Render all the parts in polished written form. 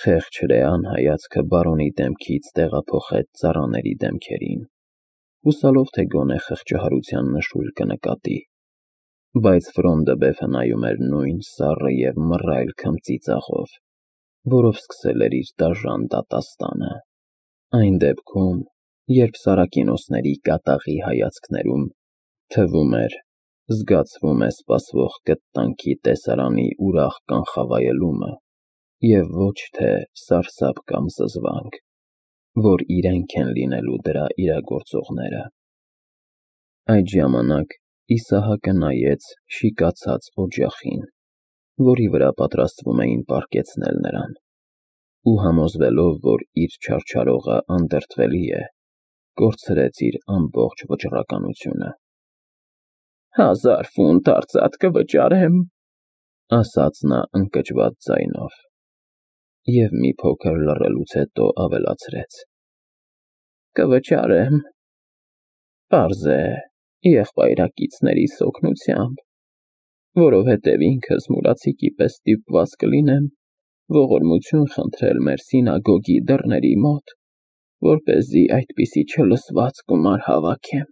Խեղճ հրեան հայացքը բարոնի դեմքից տեղափոխեց ծառաների դեմքերին, հուսալով թե գոնե խղճահարության նշույլ կնկատի, բայց Ֆրոնդը նայում էր նույն սառը և մռայլ քմծի ծախով, որով սկսել էր իր դաժան դատաստանը, այն դեպքում, երբ Սարակինոսների կատաղի հայացքներում թվում էր, զգացվում է սպասվող կտտանքի տեսարանի ուրախ կանխավայելումը և ոչ թե սարսափ կամ զզվանք, որ իրենք են լինելու դրա իրագործողները։ Այդ ժամանակ Իսահակը նայեց շիկացած օջախին, որի վրա պատրաստվում էին պառկեցնել նրան, ու համոզվելով, որ իր չարչարողը անդրդվելի է, կորցրեց իր ամբողջ վճռականությունը։ 1000 ֆունտ արծաթ կվճարեմ, ասաց նա ընկճված ձայնով, և մի փոքր լռելուց հետո ավելացրեց. Կվճարեմ, պարզ է, եղբայրակիցներիս օգնությամբ, որովհետև ինքս մուրացիկի պես ստիպված կլինեմ ողորմություն խնդրել մեր սինագոգի դռների մոտ, որպեսզի այդպիսի չլսված գումար հավաքեմ։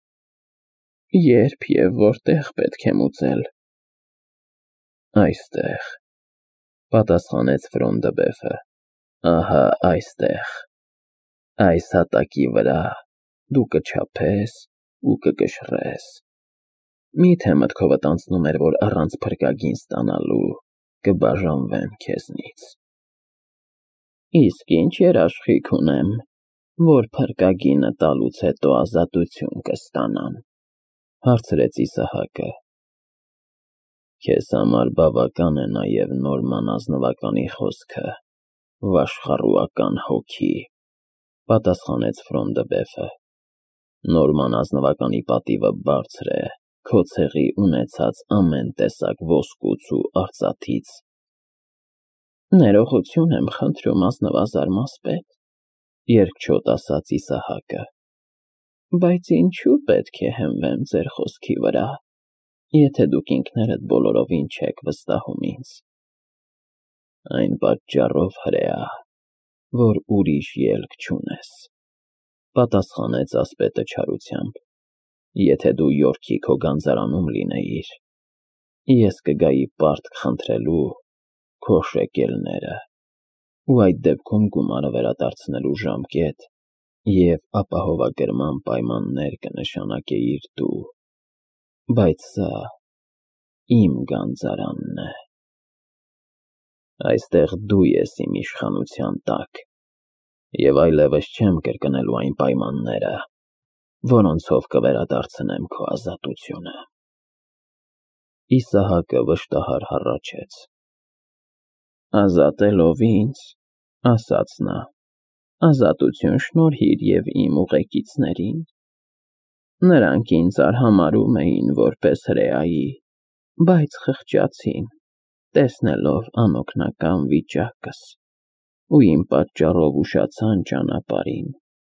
Երբ և որտեղ պետք է մուծել։ Այստեղ, պատասխանեց Ֆրոնդը, ահա այստեղ, այս հատակի վրա դու կչափես ու կկշռես։ Միթե մտքովդ անցնում էր, որ առանց փրկագին ստանալու կբաժանվեմ քեզնից։ Իսկ ինչ երաշխիք ունեմ, որ փրկագինը տալուց հետո ազատություն կստանամ, հարցրեց Իսահակը։ Քեզ համար բավական է նաև Նորման ազնվականի խոսքը, վաշխառուական հոգի, պատասխանեց Ֆրոնդը։ Նորման ազնվականի պատիվը բարձր է քո ցեղի ունեցած ամեն տեսակ ոսկուց ու արծաթից։ Ներողություն եմ խնդրում, ազնվազար մասպետ, երկչոտ ասաց Իսահակը, բայց ինչու պետք է հենվեմ ձեր խոսքի վրա, եթե դուք ինքներդ բոլորովին չեք վստահում ինձ։ Այն պատճառով, հրեա, որ ուրիշ ելք չունես, պատասխանեց ասպետը չարությամբ, եթե դու Յորքի քո գանձարանում լինեիր, ես կգայի պարտք խնդրելու քո շեկելները, ու այդ դեպքում գումարը վերադարձնելու ժամկետ և ապահովագրման պայմաններ կնշանակեիր դու, բայց սա իմ գանձարանն է։ Այստեղ դու ես իմ իշխանության տակ, և այլևս չեմ կրկնելու այն պայմանները, որոնցով կվերադարձնեմ քո ազատությունը։ Իսահակը վշտահար հառաչեց. Ազատելով ինձ, ասաց նա, ազատություն շնորհիր և իմ ուղեկիցներին։ Նրանք ինձ արհամարհում էին որպես հրեայի, բայց խղճացին, տեսնելով անօգնական վիճակս, ու իմ պատճառով ուշացան ճանապարհին։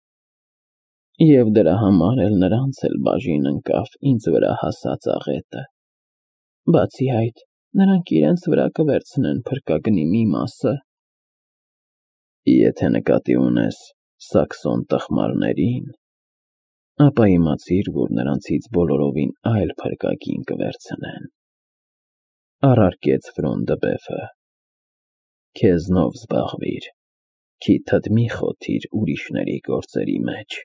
Եվ դրա համար էլ նրանց էլ բաժին ընկավ ինձ վրա հասած աղետը։ Բացի այդ, նրանք իրենց վրա կվերցնեն փրկագնի մի մասը։ Եթե նկատի ունես Սաքսոն տխմարներին, ապա իմացիր, որ նրանցից բոլորովին այլ փրկագին կվերցնեն, առարկեց Ֆրոնդը։ Քեզնով զբաղվիր, քիթդ մի խոթիր ուրիշների գործերի մեջ։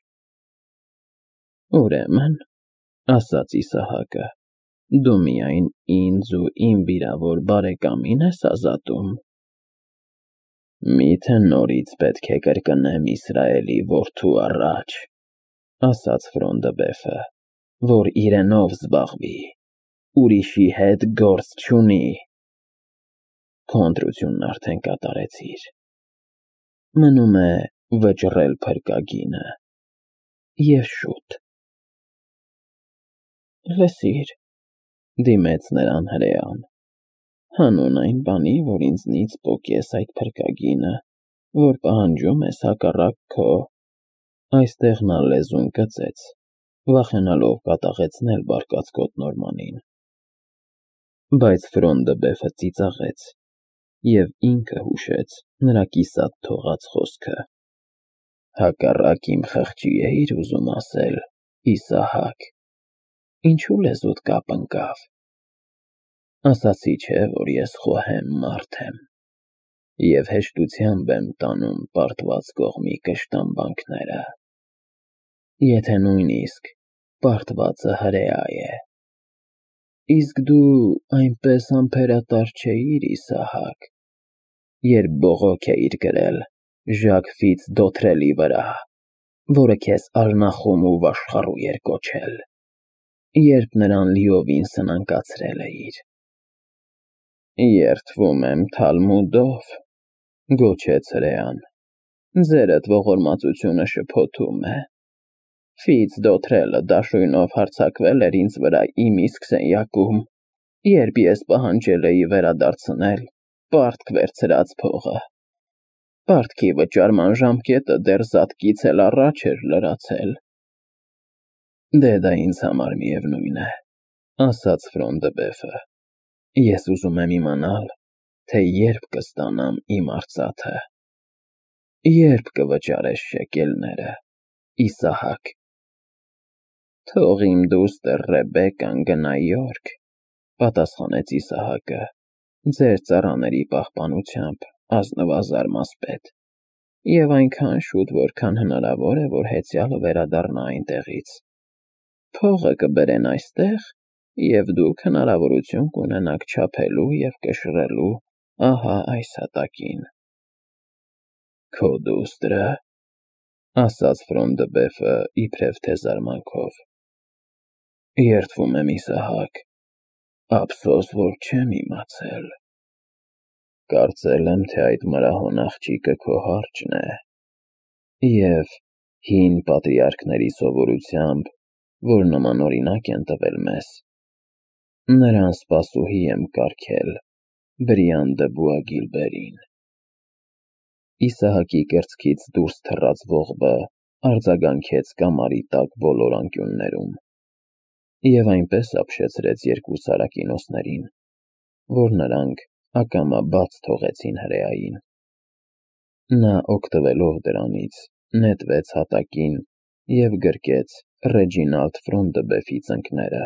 Ուրեմն, ասաց Իսահակը, դու միայն ինձ ու իմ վիրավոր բարեկամի՞ն ես ազատում։ Միթե նորից պետք է կրկնեմ Իսրայելի որդու առաջ, ասաց Ֆրոնդը, որ իրենով զբաղվի, ուրիշի հետ գործ չունի։ Քո ընտրությունն արդեն կատարեցիր։ Մնում է վճռել փրկագինը, և շուտ։ Լսիր, դիմեց նրան հրեան, հանուն այն բանի, որ ինձնից պոկես այդ փրկագինը, որ պահանջում ես հակառակ քո, այստեղ նա լեզուն կծեց, վախենալով կատաղեցնել բարկացկոտ Նորմանին։ Բայց Ֆրոնդը ծիծաղեց և ինքը հուշեց նրա կիսատ թողած խոսքը. «Հակառակ իմ խղճի էիր ուզում ասել, Իսահակ, ինչու լեզուդ կապ ընկավ։ Ասացի չէ, որ ես խոհեմ մարդ եմ, և հեշտությամբ եմ տանում պարտված կողմի կշտամբանքները, եթե նույնիսկ պարտվածը հրեա է։ Իսկ դու այնպես համբերատար չէիր, Իսահակ, երբ բողոք էիր գրել Ժակվից Դոթրելի վրա, որը քեզ արնախում ու վաշխառու էր կոչել, երբ նրան լիովին սնանկացրել էիր»։ «Երդվում եմ Թալմուդով», գոչեց հրեան, «ձերդ ողորմածությունը շփոթում է։ Ֆիծ Դոթրելը դաշույնով հարձակվել էր ինձ վրա իմ իսկ սենյակում, երբ ես պահանջել էի վերադարձնել պարտք վերցրած փողը։ Պարտքի վճարման ժամկետը դեռ զատկից էլ առաջ էր լրացել»։ «Դե դա ինձ համար միևնույն է», ասաց Ֆրոնդբեֆը, «ես ուզում եմ իմանալ, թե երբ կստանամ իմ արծաթը։ Երբ կվճարես շեկելները, Իսահակ»։ «Թող իմ դուստր Ռեբեկան գնա Յորք», պատասխանեց Իսահակը, «ձեր ծառաների պահպանությամբ ազնվազար մասպետ, և այնքան շուտ, որքան հնարավոր է, որ հեծյալը վերադառնա այնտեղից։ Փողը կբերեն այստեղ, և դուք հնարավորություն կունենաք չափելու և կշռելու ահա այս հատակին»։ «Քո դուստր»-ը, ասաց Ֆրոնդբեֆը իբրև թե զարմանքով, «երդվում եմ, Իսահակ, ափսոս, որ չեմ իմացել։ Կարծել եմ, թե այդ մրահոն աղջիկը քո հարճն է, և հին պատրիարքների սովորությամբ, որ նմանօրինակ են տվել մեզ, նրան սպասուհի եմ կարգել Բրիան դը Բուագիլբերին»։ Իսահակի կրծքից դուրս թռած ողբը արձագանքեց կամարի տակ բոլոր անկյուններում, և այնպես ապշեցրեց երկու սարակինոսներին, որ նրանք ակամա բաց թողեցին հրեային։ Նա օգտվելով դրանից նետվեց հատակին և գրկեց Ռեջինալդ Ֆրոնդբեֆի ծնկները։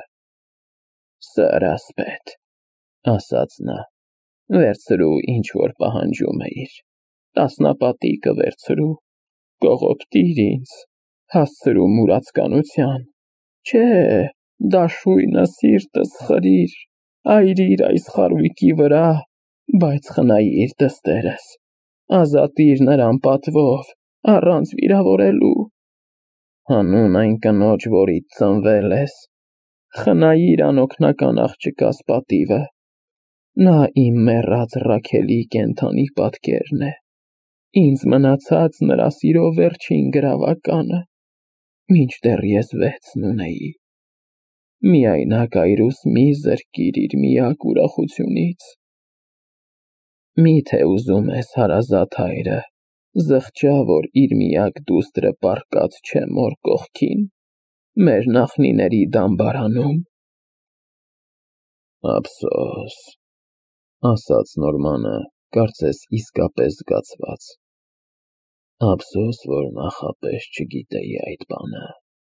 «Սըր ասպետ», ասաց նա, «վերցրու, ինչ որ պահանջում էիր, տասնապատիկը վերցրու, կողոպտիր ինձ, հասցրու մուրացկանության, չէ, դաշույնը սիրտս խրիր, այրիր այս խարույկի վրա, բայց խնայիր դստերս, ազատիր նրան պատվով, առանց վիրավորելու, հանուն այն կնոջ, որից ծնվել ես, խնայիր անօգնական աղջկաս պատիվը, նա իմ մեռած Ռաքելի կենդանի պատկերն է, ինձ մնացած նրա սիրո վերջին գրավականը, մինչդեռ ես 6 ունեի, միայնակ այրուս մի զրկիր իր միակ ուրախությունից։ Միթե ուզում ես հարազատ հայրը զղջա, որ իր միակ դուստրը պառկած չէ մոր կողքին, մեր նախնիների դամբարանում»։ «Ափսոս», ասաց Նորմանը, կարծես իսկապես զգացված, «ափսոս, որ նախապես չգիտեի այդ բանը։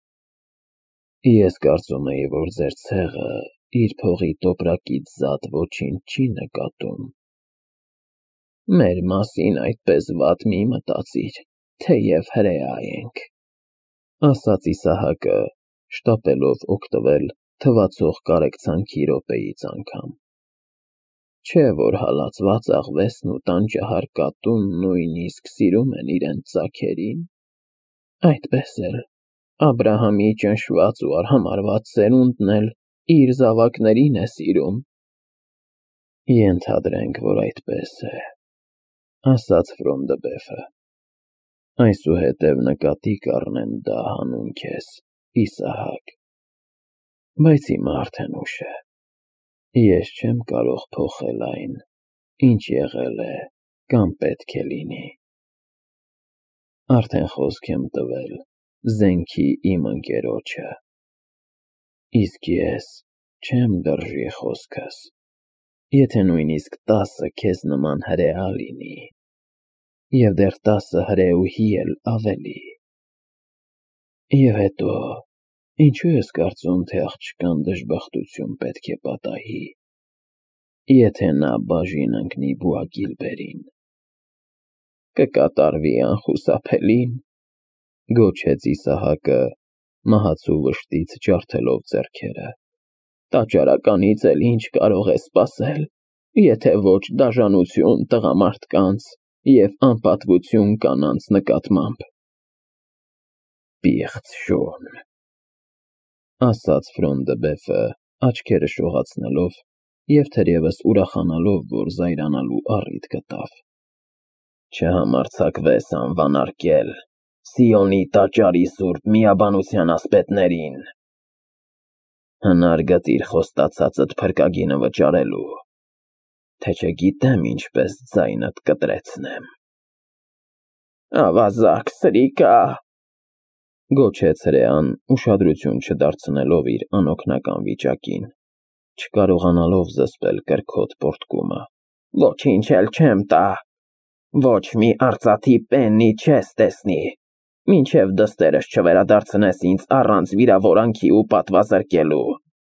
Ես կարծում էի, որ ձեր ցեղը իր փողի տոպրակից զատ ոչինչ չի նկատում։ Մեր մասին այդպես վատ մի մտածիր, թեև հրեա ենք», ասաց Իսահակը, շտապելով օգտվել թվացող կարեկցանքի րոպեից անգամ։ «Չէ՞ որ հալածված աղվեսն ու տանջահար կատուն նույնիսկ սիրում են իրենց ծագերին, այդպես էլ Աբրահամի ճնշված ու արհամարհված սերունդն էլ իր զավակներին է սիրում»։ «Ենթադրենք, որ այդպես է», ասաց Ֆրոնդբեֆը, «այսուհետև նկատի կառնեմ դա հանուն քեզ, Իսահակ, բայց հիմա արդեն ուշ է, ես չեմ կարող փոխել այն, ինչ եղել է կամ պետք է լինի։ Արդեն խոսք եմ տվել զենքի իմ ընկերոջը, իսկ ես չեմ լրժի խոսքս։ Եթե նույնիսկ 10-ը քեզ նման հրեա լինի, և դեռ 10 հրեուհի էլ ավելի։ Եվ հետո, ինչու ես կարծում, թե աղջկան դժբախտություն պետք է պատահի, եթե նա բաժին ընկնի Բուագիլբերին։ Կկատարվի անխուսափելին, գոչեց Իսահակը, մահացու վշտից ջարդելով ձեռքերը։ Տաճարականից էլ ինչ կարող է սպասել, եթե ոչ դաժանություն տղամարդկանց և անպատվություն կանանց նկատմամբ։ Պիղծ շուն, ասաց Ֆրոնդը աչքերը շողացնելով և թերևս ուրախանալով, որ զայրանալու առիթ գտավ։ Չհամարձակվես անվանարկել Սիոնի տաճարի սուրբ միաբանության ասպետներին։ Հնար գտիր խոստացածդ փրկագինը վճարելու, թե չգիտեմ ինչպես ձայնդ կտրեցնեմ։ Ավազակ սրիկա, գոչեց հրեան, ուշադրություն չդարձնելով իր անօգնական վիճակին, չկարողանալով զսպել կրքոտ պոռթկումը։ Ոչինչ էլ չեմ տա, ոչ մի արծաթի պեննի չես տեսնի, մինչև դստերս չվերադարձնես ինձ առանց վիրավորանքի ու պատվազրկելու։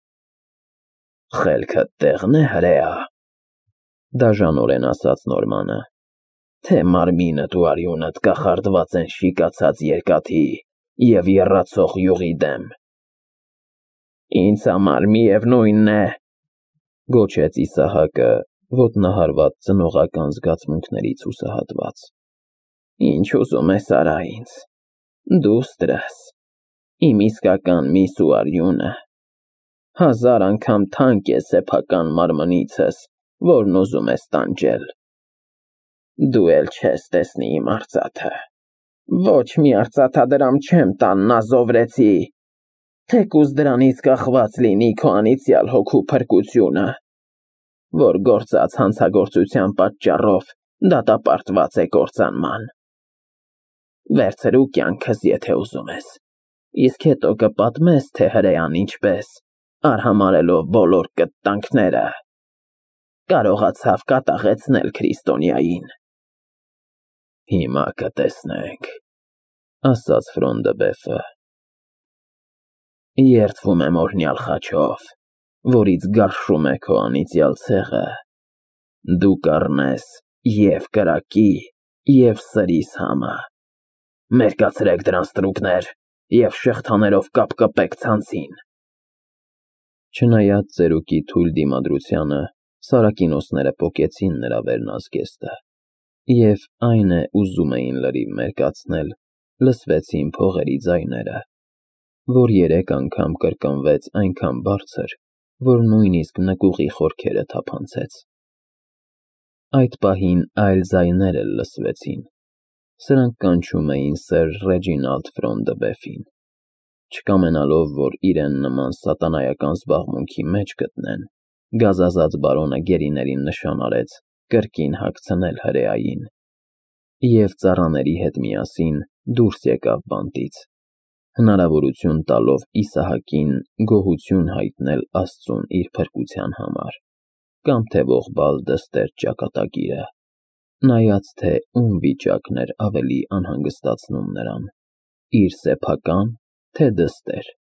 Խելքդ տեղն է, հրեա, դաժանորեն ասաց Նորմանը, թե մարմինդ ու արյունդ կախարդված են շիկացած երկաթի և եռացող յուղի դեմ։ Ինձ համար միևնույնն է, գոչեց Իսահակը, ոտնահարված ծնողական զգացմունքներից հուսահատված։ Ինչ ուզում ես արա ինձ, դուստրս, իմ իսկական միս ու արյունը, 1000 անգամ թանկ է սեփական մարմնիցս, որն ուզում ես տանջել։ Դու էլ չես տեսնի իմ արծաթը, ոչ մի արծաթադրամ չեմ տա նազովրեցի, թեկուզ դրանից կախված լինի քո անիծյալ հոգու փրկությունը, որ գործած հանցագործության պատճառով դատապարտված է կործանման։ Վերցրու կյանքս, եթե ուզում ես, իսկ հետո կպատմես, թե հրեան ինչպես, արհամարհելով բոլոր կտտանքները, կարողացավ կատաղեցնել քրիստոնյային։ Հիմա կտեսնենք, ասաց Ֆրոնդը։ Երդվում եմ օրհնյալ խաչով, որից գարշում է քո անիծյալ ցեղը, դու կառնես և կրակի, և սրիս համը։ Մերկացրեք դրան ստրուկներ և շղթաներով կապկպեք ցանցին։ Չնայած ծերուկի թույլ դիմադրությանը, սարակինոսները պոկեցին նրա վերնազգեստը, և այն է ուզում էին լրիվ մերկացնել, լսվեցին փողերի ձայները, որ 3 անգամ կրկնվեց այնքան բարձր, որ նույնիսկ նկուղի խորքերը թափանցեց։ Այդ պահին այլ ձայներ էլ լսվեցին, սրանք կանչում էին սեր Ռեջինալդ Ֆրոնդը, չկամենալով, որ իրեն նման սատանայական զբաղմունքի մեջ գտնեն, գազազած բարոնը գերիներին նշան արեց կրկին հագցնել հրեային, և ծառաների հետ միասին դուրս եկավ բանտից, հնարավորություն տալով Իսահակին գոհություն հայտնել Աստծուն իր փրկության համար, կամ թե ողբալ դստեր ճակատագիրը, նայած թե ում վիճակն էր ավելի անհանգստացնում նրան՝ իր սեփական, թե դստեր։